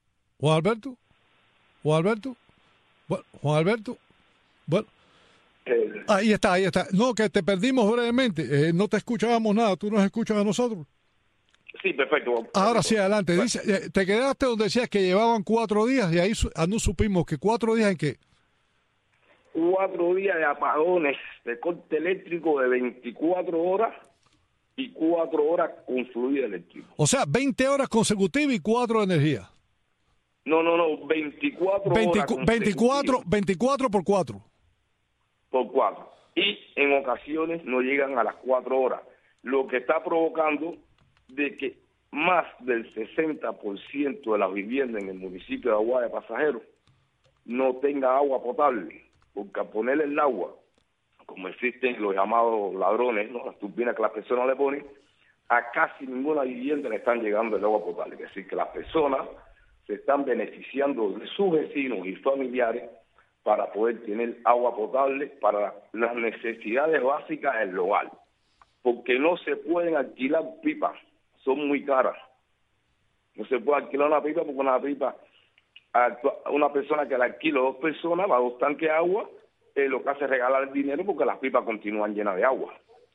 Bueno. Ahí está. No, que te perdimos brevemente, no te escuchábamos nada, tú nos escuchas a nosotros. Sí, perfecto. Ahora sí, adelante. Dice, te quedaste donde decías que llevaban 4 días y ahí no supimos que 4 días en qué. 4 días de apagones de corte eléctrico de 24 horas y 4 horas con fluido eléctrico. O sea, 20 horas consecutivas y 4 de energía. No, 24 horas. 24 por 4. Por 4. Y en ocasiones no llegan a las 4 horas, lo que está provocando de que más del 60% de las viviendas en el municipio de Aguada de Pasajeros no tenga agua potable, porque al ponerle el agua, como existen los llamados ladrones, ¿no?, las turbinas que las personas le ponen, a casi ninguna vivienda le están llegando el agua potable. Es decir, que las personas se están beneficiando de sus vecinos y familiares para poder tener agua potable para las necesidades básicas del hogar, porque no se pueden alquilar pipas, son muy caras. No se puede alquilar una pipa porque una pipa, una persona que la alquila 2 personas, va a 2 tanques de agua, lo que hace es regalar el dinero porque las pipas continúan llenas de agua.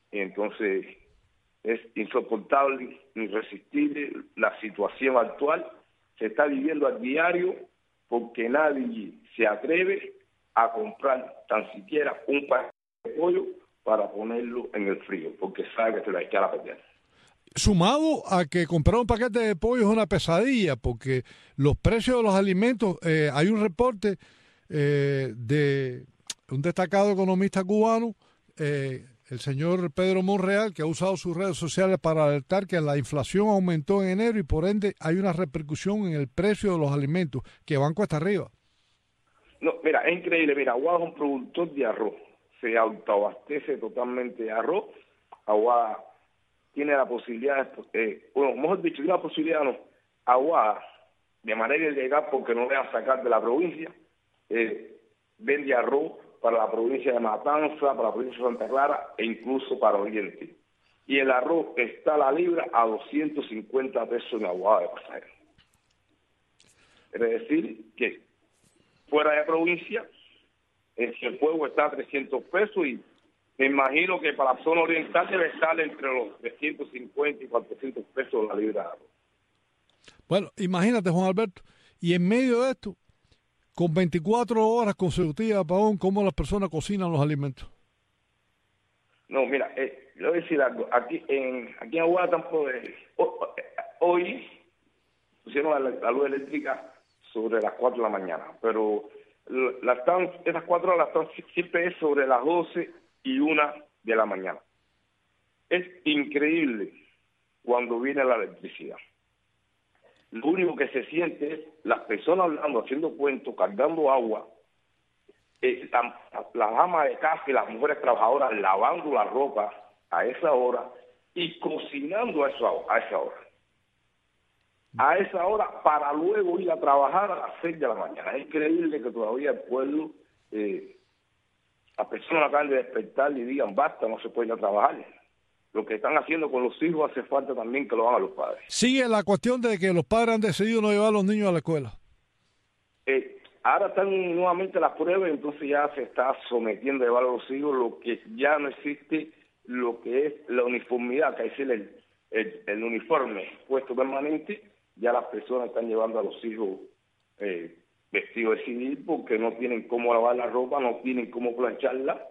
Y entonces es insoportable, irresistible la situación actual. Se está viviendo a diario porque nadie se atreve a comprar tan siquiera un paquete de pollo para ponerlo en el frío, porque sabe que se la echará a perder. Sumado a que comprar un paquete de pollo es una pesadilla, porque los precios de los alimentos, hay un reporte de un destacado economista cubano, el señor Pedro Monreal, que ha usado sus redes sociales para alertar que la inflación aumentó en enero y por ende hay una repercusión en el precio de los alimentos que van cuesta arriba. No, mira, es increíble. Mira, Aguada es un productor de arroz. Se autoabastece totalmente de arroz. Aguada tiene la posibilidad, mejor dicho, tiene la posibilidad, no. Aguada, de manera ilegal, porque no le van a sacar de la provincia, vende arroz para la provincia de Matanza, para la provincia de Santa Clara e incluso para Oriente. Y el arroz está a la libra a 250 pesos en Aguada de Pasajeros. Es decir, que fuera de provincia, el fuego está a 300 pesos y me imagino que para la zona oriental debe estar entre los 350 y 400 pesos la libra de arroz. Bueno, imagínate, Juan Alberto, y en medio de esto, con 24 horas consecutivas de apagón, ¿cómo las personas cocinan los alimentos? No, mira, le voy a decir algo. Aquí en Aguada tampoco hoy pusieron la luz eléctrica sobre las 4 de la mañana, pero esas 4 horas siempre es sobre las 12 y 1 de la mañana. Es increíble cuando viene la electricidad. Lo único que se siente es las personas hablando, haciendo cuentos, cargando agua, las amas de casa y las mujeres trabajadoras lavando la ropa a esa hora y cocinando a esa hora. A esa hora para luego ir a trabajar a las 6 de la mañana. Es increíble que todavía el pueblo, las personas acaban de despertar y digan basta, no se puede ir a trabajar. Lo que están haciendo con los hijos hace falta también que lo hagan los padres. Sigue la cuestión de que los padres han decidido no llevar a los niños a la escuela. Ahora están nuevamente las pruebas, entonces ya se está sometiendo a llevar a los hijos, lo que ya no existe, lo que es la uniformidad, que es el uniforme puesto permanente, ya las personas están llevando a los hijos vestidos de civil porque no tienen cómo lavar la ropa, no tienen cómo plancharla.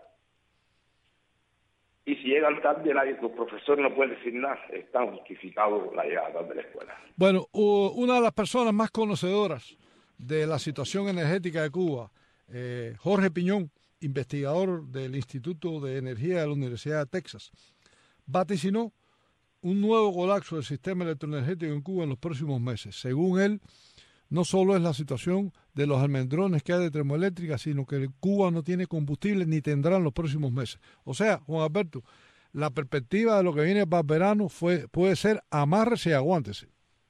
Y si llegan tarde, los profesores no pueden decir nada, están justificados la llegada tarde de la escuela. Bueno, una de las personas más conocedoras de la situación energética de Cuba, Jorge Piñón, investigador del Instituto de Energía de la Universidad de Texas, vaticinó un nuevo colapso del sistema electroenergético en Cuba en los próximos meses. Según él, no solo es la situación de los almendrones que hay de termoeléctrica, sino que Cuba no tiene combustible ni tendrá en los próximos meses. O sea, Juan Alberto, la perspectiva de lo que viene para el verano puede ser amárrese y aguántese.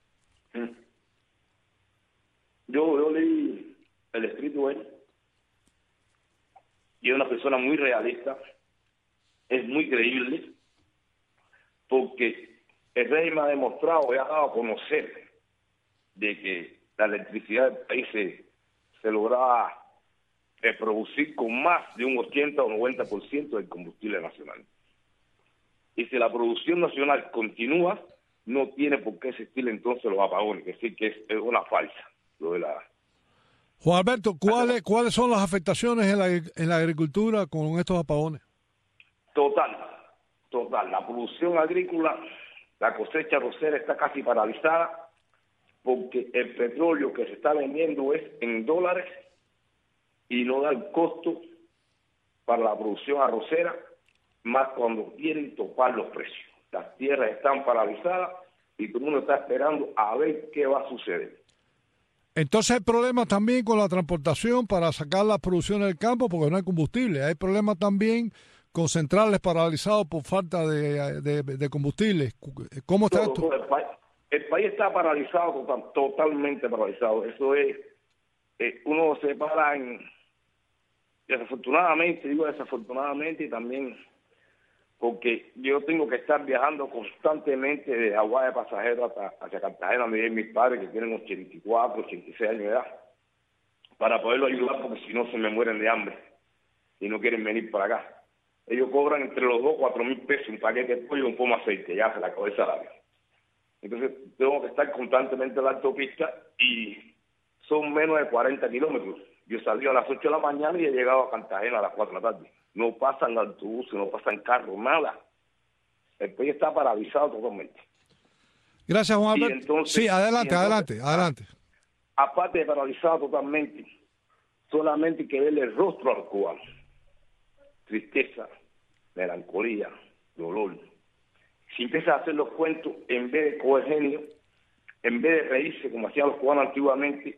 Yo leí el escrito de él y es una persona muy realista, es muy creíble, porque el régimen ha demostrado y ha dado a conocer de que la electricidad del país se lograba producir con más de un 80 o 90% del combustible nacional. Y si la producción nacional continúa, no tiene por qué existir entonces los apagones, es decir, que es una falsa. Juan Alberto, ¿cuáles son las afectaciones en la agricultura con estos apagones? Total. La producción agrícola, la cosecha arrocera está casi paralizada porque el petróleo que se está vendiendo es en dólares y no da el costo para la producción arrocera, más cuando quieren topar los precios. Las tierras están paralizadas y todo el mundo está esperando a ver qué va a suceder. Entonces hay problemas también con la transportación para sacar las producciones del campo porque no hay combustible. Hay problemas también con centrales paralizados por falta de combustible. ¿Cómo está esto? El país está paralizado, totalmente paralizado. Eso es, uno se para desafortunadamente y también porque yo tengo que estar viajando constantemente de Aguada de Pasajeros hacia Cartagena, donde viven mis padres que tienen 84, 86 años de edad, para poderlo ayudar porque si no se me mueren de hambre y no quieren venir para acá. ellos cobran entre los 2 4,000 pesos un paquete de pollo y un pomo de aceite, ya se le acabó el salario. Entonces tengo que estar constantemente en la autopista y son menos de 40 kilómetros. Yo salí a las 8 de la mañana y he llegado a Cartagena a las 4 de la tarde. No pasan autobuses, no pasan carros, nada. El país está paralizado totalmente. Gracias, Juan Alberto. Entonces, sí, adelante. Aparte de paralizado totalmente, solamente hay que verle el rostro al cubano. Tristeza, melancolía, dolor. Si empieza a hacer los cuentos, en vez de coger genio, en vez de reírse como hacían los cubanos antiguamente,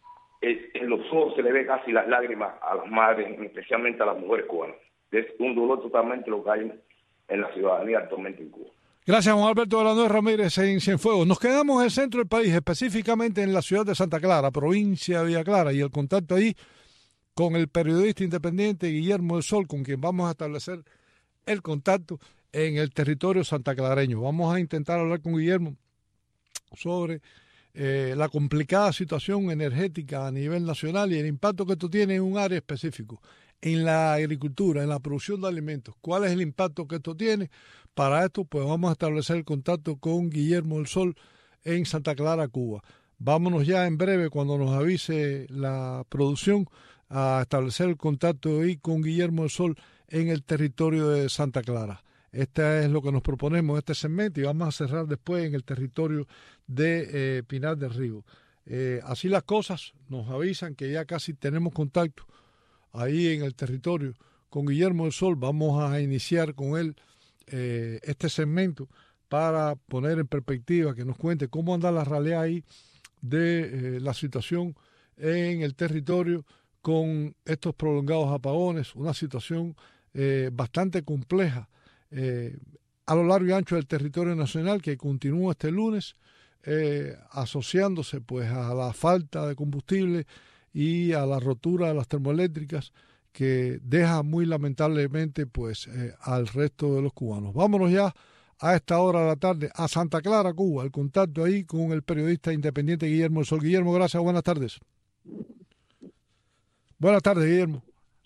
en los ojos se le ve casi las lágrimas a las madres, especialmente a las mujeres cubanas. Es un dolor totalmente lo que hay en la ciudadanía actualmente en Cuba. Gracias, Juan Alberto Villanueva Ramírez en Cienfuegos. Nos quedamos en el centro del país, específicamente en la ciudad de Santa Clara, provincia de Villa Clara, y el contacto ahí con el periodista independiente Guillermo del Sol, con quien vamos a establecer el contacto en el territorio santaclareño. Vamos a intentar hablar con Guillermo sobre la complicada situación energética a nivel nacional y el impacto que esto tiene en un área específico, en la agricultura, en la producción de alimentos. ¿Cuál es el impacto que esto tiene? Para esto, pues vamos a establecer el contacto con Guillermo del Sol en Santa Clara, Cuba. Vámonos ya en breve, cuando nos avise la producción, a establecer el contacto ahí con Guillermo del Sol en el territorio de Santa Clara. Este es lo que nos proponemos, este segmento, y vamos a cerrar después en el territorio de Pinar del Río. Así las cosas, nos avisan que ya casi tenemos contacto ahí en el territorio con Guillermo del Sol. Vamos a iniciar con él este segmento para poner en perspectiva, que nos cuente cómo anda la realidad ahí de la situación en el territorio con estos prolongados apagones, una situación bastante compleja a lo largo y ancho del territorio nacional, que continúa este lunes asociándose pues a la falta de combustible y a la rotura de las termoeléctricas, que deja muy lamentablemente pues al resto de los cubanos. Vámonos ya a esta hora de la tarde a Santa Clara, Cuba, el contacto ahí con el periodista independiente Guillermo del Sol. Guillermo, gracias, buenas tardes. Buenas tardes, Guillermo.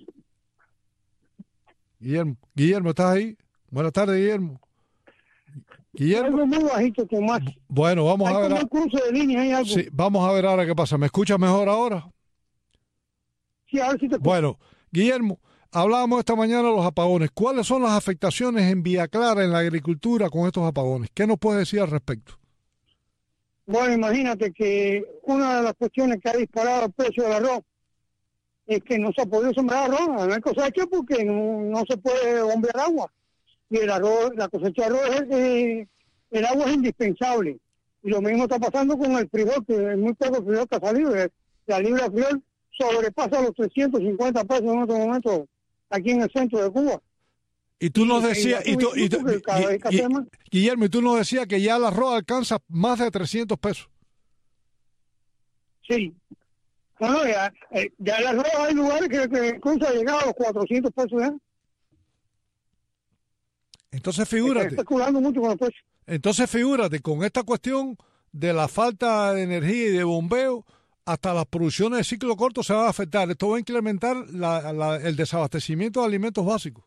Guillermo, ¿estás ahí? Buenas tardes, Guillermo. Algo muy bajito, Tomás. Bueno, vamos a ver. Un cruce de línea, hay algo. Sí, vamos a ver ahora qué pasa. ¿Me escuchas mejor ahora? Sí, a ver si te escucho. Bueno, Guillermo, hablábamos esta mañana de los apagones. ¿Cuáles son las afectaciones en Villa Clara, en la agricultura, con estos apagones? ¿Qué nos puedes decir al respecto? Bueno, imagínate que una de las cuestiones que ha disparado el precio del arroz es que no se ha podido sembrar arroz, no hay cosecha porque no se puede bombear agua. Y el arroz, la cosecha de arroz, el agua es indispensable. Y lo mismo está pasando con el frijol, que es muy poco frijol que ha salido. La libra de frijol sobrepasa los 350 pesos en otro momento aquí en el centro de Cuba. Y tú nos decías, Guillermo, y tú nos decías que ya el arroz alcanza más de 300 pesos. Sí. No, ya el arroz hay lugares que incluso ha llegado a los 400 pesos ya. Entonces figúrate. Está especulando mucho con los precios. Entonces figúrate, con esta cuestión de la falta de energía y de bombeo, hasta las producciones de ciclo corto se van a afectar. Esto va a incrementar el desabastecimiento de alimentos básicos.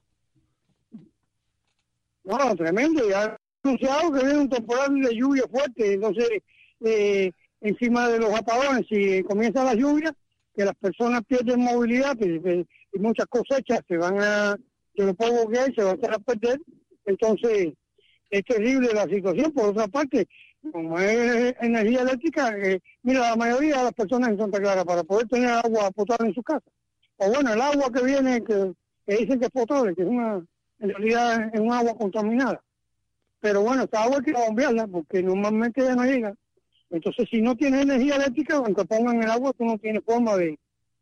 No, tremendo. Ya han anunciado que viene un temporal de lluvia fuerte. Entonces, encima de los apagones, si comienza la lluvia, que las personas pierden movilidad y muchas cosechas se van a, de lo poco que hay, se van a hacer a perder. Entonces, es terrible la situación. Por otra parte, como es energía eléctrica, mira, la mayoría de las personas en Santa Clara, para poder tener agua potable en su casa, o bueno, el agua que viene, que dicen que es potable, que es en realidad es un agua contaminada. Pero bueno, esta agua hay que bombearla, porque normalmente ya no llega. Entonces, si no tienes energía eléctrica, aunque pongan el agua, tú no tienes forma de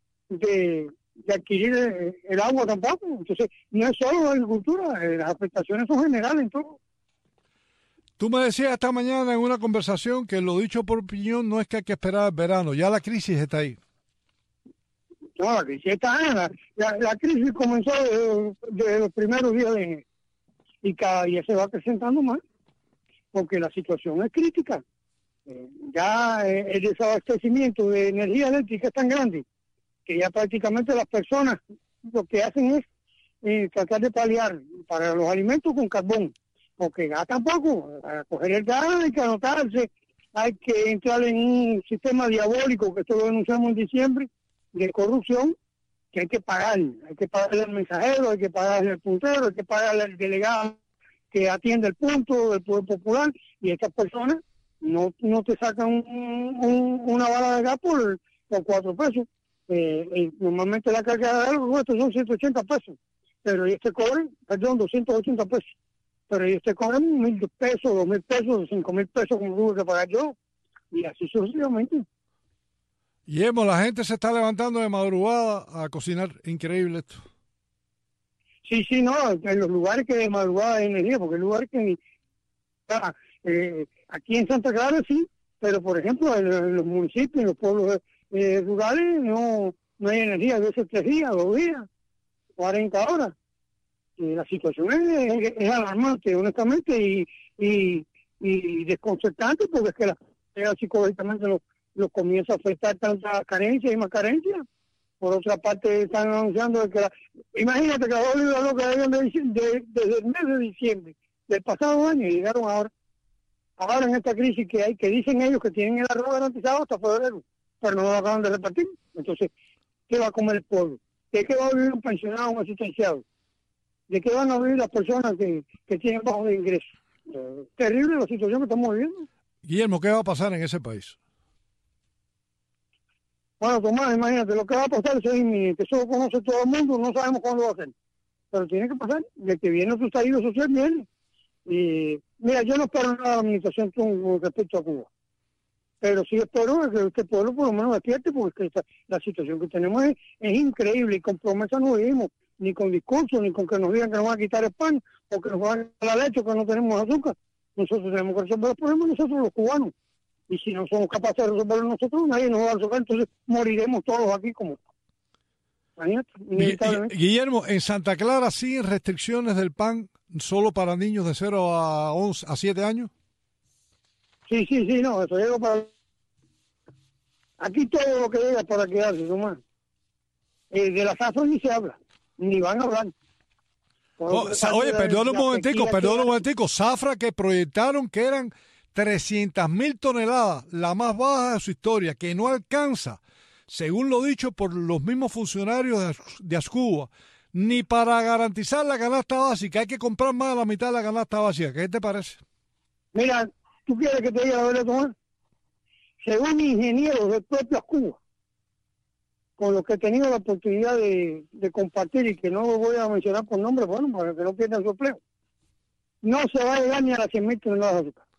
adquirir el agua tampoco. Entonces, no es solo la agricultura, las afectaciones son generales en todo. Tú me decías esta mañana en una conversación que lo dicho por opinión no es que hay que esperar el verano, ya la crisis está ahí. No, la crisis está ahí. La crisis comenzó desde los primeros días de enero y cada día se va acrecentando más, porque la situación es crítica. Ya el desabastecimiento de energía eléctrica es tan grande que ya prácticamente las personas lo que hacen es tratar de paliar para los alimentos con carbón, porque gastan poco. Para coger el gas hay que anotarse, hay que entrar en un sistema diabólico, que esto lo denunciamos en diciembre, de corrupción, que hay que pagarle al mensajero, hay que pagarle al puntero, hay que pagarle al delegado que atiende el punto del Poder Popular, y estas personas no te sacan una bala de gas por 4 pesos. Normalmente la carga de algo son 180 pesos, pero ellos te cobran, 280 pesos, pero ellos te cobran 1.000 pesos, 2.000 pesos, 5.000 pesos como tuve que pagar yo, y así sucesivamente. Guillermo, la gente se está levantando de madrugada a cocinar, increíble esto. Sí, no, en los lugares que de madrugada hay energía, porque hay lugares que aquí en Santa Clara sí, pero por ejemplo en los municipios, en los pueblos rurales no hay energía, a veces 3 días, 2 días, 40 horas. La situación es alarmante, honestamente, y desconcertante, porque es que psicológicamente los comienza a afectar tanta carencia y más carencia. Por otra parte, están anunciando que imagínate que las olivas locas habían desde el mes de diciembre del pasado año y llegaron ahora en esta crisis que hay, que dicen ellos que tienen el arroz garantizado hasta febrero, pero no lo acaban de repartir. Entonces, ¿qué va a comer el pueblo? ¿De qué va a vivir un pensionado, un asistenciado? ¿De qué van a vivir las personas que tienen bajos de ingresos? Terrible la situación que estamos viviendo. Guillermo, ¿qué va a pasar en ese país? Bueno, Tomás, imagínate, lo que va a pasar es inminente. Eso lo conoce todo el mundo, no sabemos cuándo va a ser. Pero tiene que pasar. De que viene su estallido social, viene. Y mira, yo no espero nada de la administración con respecto a Cuba. Pero sí espero que este pueblo por lo menos despierte, porque la situación que tenemos es increíble. Y con promesas no vivimos, ni con discursos, ni con que nos digan que nos van a quitar el pan, o que nos van a quitar la leche, o que no tenemos azúcar. Nosotros tenemos que resolver los problemas nosotros los cubanos. Y si no somos capaces de resolverlo nosotros, nadie nos va a resolver, entonces moriremos todos aquí como... Guillermo, en Santa Clara siguen restricciones del pan solo para niños de 0 a 7 años. Sí, no, eso llega para... Aquí todo lo que llega para quedarse, Tomás. De la zafra ni se habla, ni van a hablar. Oye, perdón un momentico, zafra que proyectaron que eran 300.000 toneladas, la más baja de su historia, que no alcanza, según lo dicho por los mismos funcionarios de Ascuba, ni para garantizar la canasta básica. Hay que comprar más de la mitad de la canasta básica. ¿Qué te parece? Mira, ¿tú quieres que te diga la verdad, Tomás? Según ingenieros del propio Ascuba, con los que he tenido la oportunidad de compartir, y que no lo voy a mencionar por nombre, bueno, para que no pierdan su empleo, no se va a llegar ni a las 100.000 toneladas de azúcar.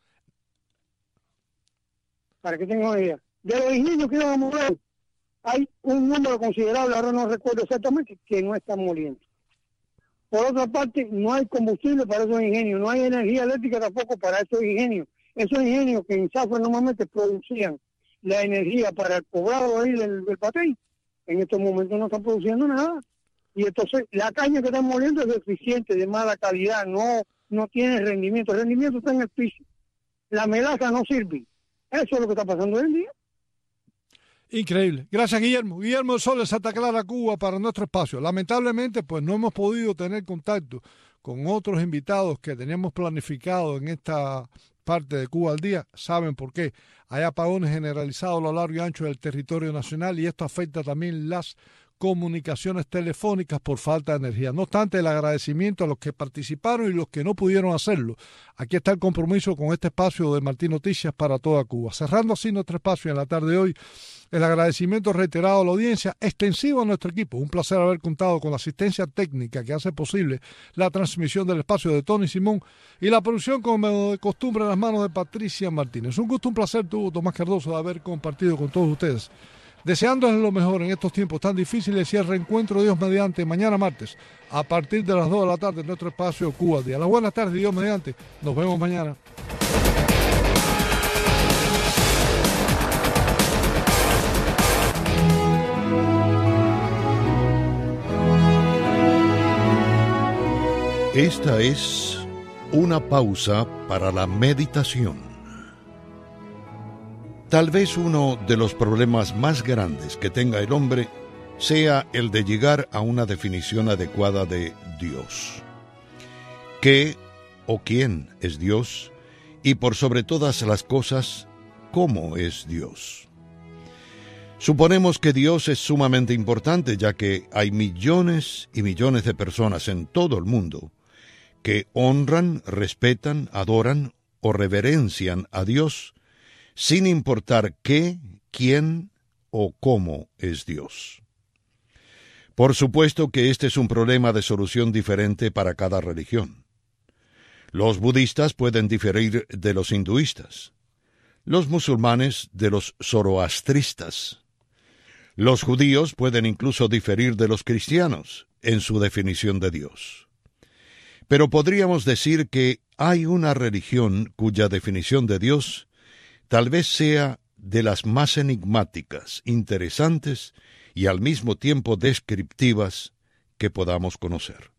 Para que tengan una idea. De los ingenios que iban a morir, hay un número considerable, ahora no recuerdo exactamente, que no están muriendo. Por otra parte, no hay combustible para esos ingenios, no hay energía eléctrica tampoco para esos ingenios. Esos ingenios que en Zafra normalmente producían la energía para el poblado ahí del Patey, en estos momentos no están produciendo nada. Y entonces la caña que están moliendo es deficiente, de mala calidad, no tiene rendimiento. El rendimiento está en el piso. La melaza no sirve. Eso es lo que está pasando hoy en día. Increíble. Gracias, Guillermo. Guillermo del Sol de Santa Clara, Cuba, para nuestro espacio. Lamentablemente, pues no hemos podido tener contacto con otros invitados que teníamos planificado en esta parte de Cuba al día. ¿Saben por qué? Hay apagones generalizados a lo largo y ancho del territorio nacional, y esto afecta también las comunicaciones telefónicas por falta de energía. No obstante, el agradecimiento a los que participaron y los que no pudieron hacerlo. Aquí está el compromiso con este espacio de Martín Noticias para toda Cuba. Cerrando así nuestro espacio en la tarde de hoy, el agradecimiento reiterado a la audiencia, extensivo a nuestro equipo. Un placer haber contado con la asistencia técnica que hace posible la transmisión del espacio de Tony Simón y la producción, como de costumbre, en las manos de Patricia Martínez. Un gusto, un placer, Tomás Cardoso, de haber compartido con todos ustedes. Deseándoles lo mejor en estos tiempos tan difíciles, y el reencuentro, Dios mediante, mañana martes, a partir de las 2 de la tarde en nuestro espacio Cuba al Día. Las buenas tardes, Dios mediante. Nos vemos mañana. Esta es una pausa para la meditación. Tal vez uno de los problemas más grandes que tenga el hombre sea el de llegar a una definición adecuada de Dios. ¿Qué o quién es Dios? Y por sobre todas las cosas, ¿cómo es Dios? Suponemos que Dios es sumamente importante, ya que hay millones y millones de personas en todo el mundo que honran, respetan, adoran o reverencian a Dios, sin importar qué, quién o cómo es Dios. Por supuesto que este es un problema de solución diferente para cada religión. Los budistas pueden diferir de los hinduistas, los musulmanes de los zoroastristas. Los judíos pueden incluso diferir de los cristianos en su definición de Dios. Pero podríamos decir que hay una religión cuya definición de Dios tal vez sea de las más enigmáticas, interesantes y al mismo tiempo descriptivas que podamos conocer.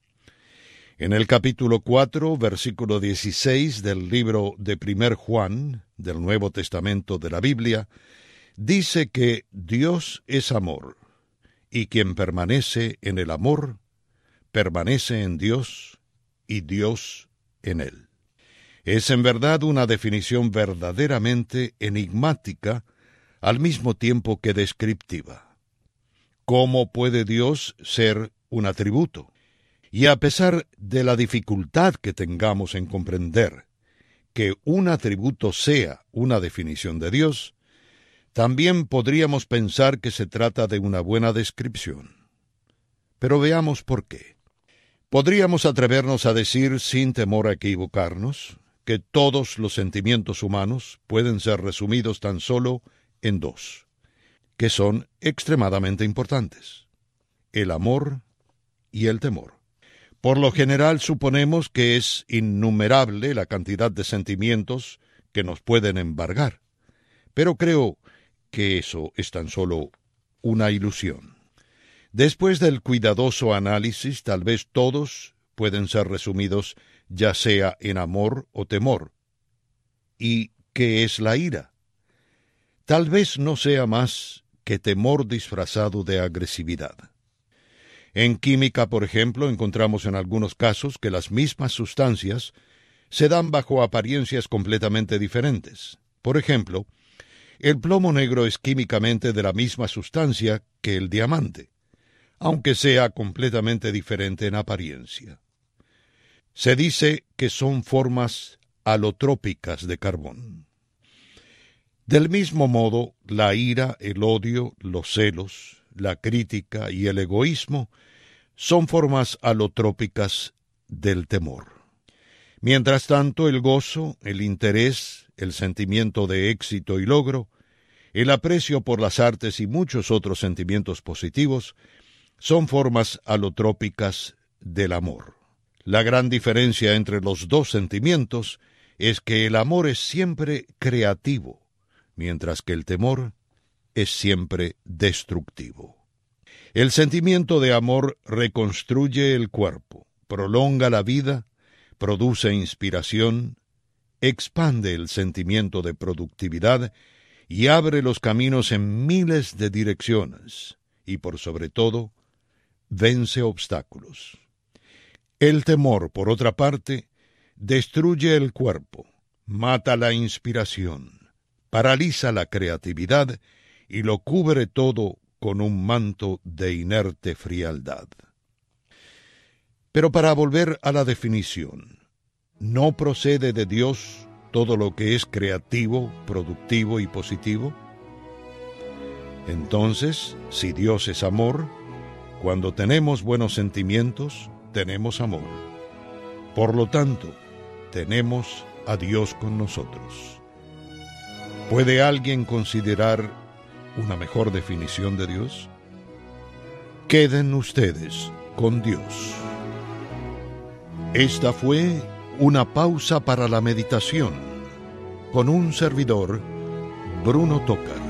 En el capítulo 4, versículo 16 del libro de 1 Juan, del Nuevo Testamento de la Biblia, dice que Dios es amor, y quien permanece en el amor, permanece en Dios, y Dios en él. Es en verdad una definición verdaderamente enigmática, al mismo tiempo que descriptiva. ¿Cómo puede Dios ser un atributo? Y a pesar de la dificultad que tengamos en comprender que un atributo sea una definición de Dios, también podríamos pensar que se trata de una buena descripción. Pero veamos por qué. Podríamos atrevernos a decir, sin temor a equivocarnos, que todos los sentimientos humanos pueden ser resumidos tan solo en dos, que son extremadamente importantes: el amor y el temor. Por lo general suponemos que es innumerable la cantidad de sentimientos que nos pueden embargar, pero creo que eso es tan solo una ilusión. Después del cuidadoso análisis, tal vez todos pueden ser resumidos ya sea en amor o temor. ¿Y qué es la ira? Tal vez no sea más que temor disfrazado de agresividad. En química, por ejemplo, encontramos en algunos casos que las mismas sustancias se dan bajo apariencias completamente diferentes. Por ejemplo, el plomo negro es químicamente de la misma sustancia que el diamante, aunque sea completamente diferente en apariencia. Se dice que son formas alotrópicas de carbón. Del mismo modo, la ira, el odio, los celos, la crítica y el egoísmo son formas alotrópicas del temor. Mientras tanto, el gozo, el interés, el sentimiento de éxito y logro, el aprecio por las artes y muchos otros sentimientos positivos son formas alotrópicas del amor. La gran diferencia entre los dos sentimientos es que el amor es siempre creativo, mientras que el temor es siempre destructivo. El sentimiento de amor reconstruye el cuerpo, prolonga la vida, produce inspiración, expande el sentimiento de productividad y abre los caminos en miles de direcciones, y por sobre todo, vence obstáculos. El temor, por otra parte, destruye el cuerpo, mata la inspiración, paraliza la creatividad y lo cubre todo con un manto de inerte frialdad. Pero para volver a la definición, ¿no procede de Dios todo lo que es creativo, productivo y positivo? Entonces, si Dios es amor, cuando tenemos buenos sentimientos, tenemos amor. Por lo tanto, tenemos a Dios con nosotros. ¿Puede alguien considerar una mejor definición de Dios? Queden ustedes con Dios. Esta fue una pausa para la meditación con un servidor, Bruno Tocar.